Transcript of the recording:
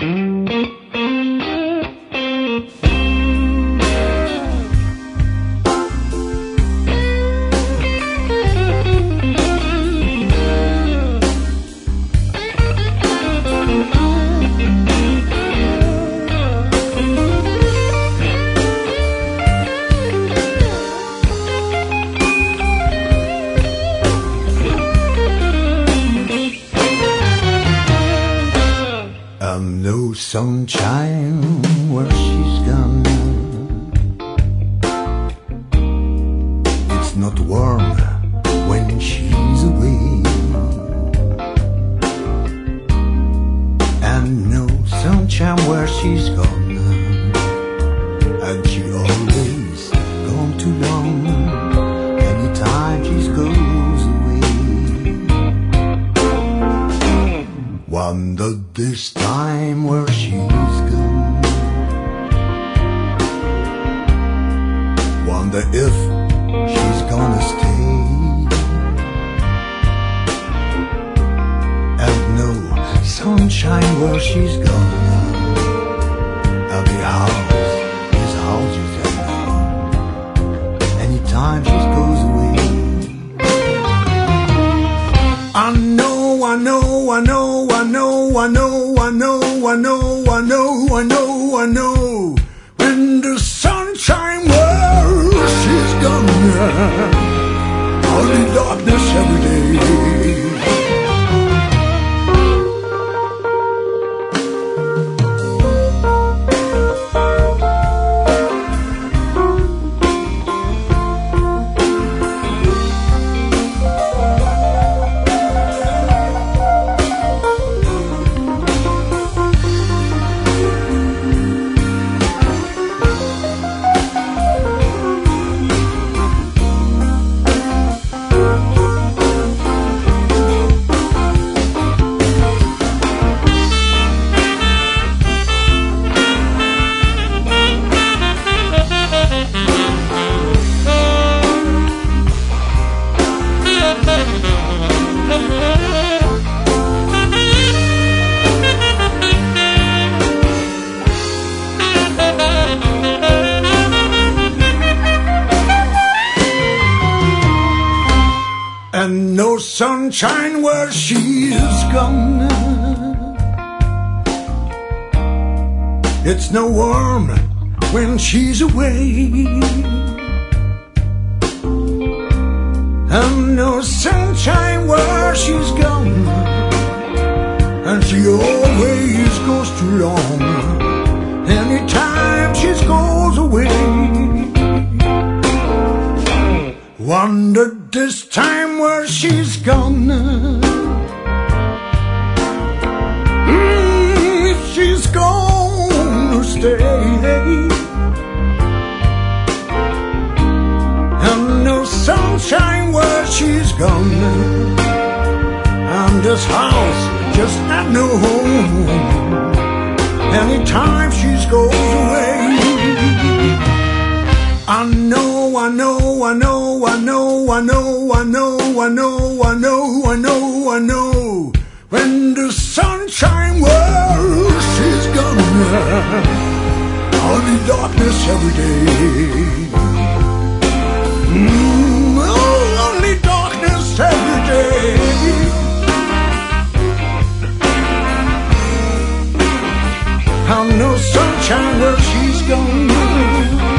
No sunshine where she's gone. It's not warm when she's away, and no sunshine where she's gone. And she always gone too long. Anytime she goes away, wonder this time where she's gone. Wonder if she's gonna stay. And no sunshine where she's gone. And the house is house you can know. Anytime she goes away. I know, I know, I know, I know, I know, I know, I know, I know, I know, I know. When the sunshine where she's gone, only darkness every day. And no sunshine where she's gone. It's no warm when she's away. And no sunshine where she's gone. And she always goes too long. Anytime she goes away. Wonder this time where she's gone. If she's gonna stay. And no sunshine where she's gone. And this house just not no home. Anytime she goes away. I know, I know, I know, I know, I know, I know, I know, I know, I know, I know. When the sunshine where she's gone, only darkness every day. Oh, only darkness every day. And no sunshine where she's gone.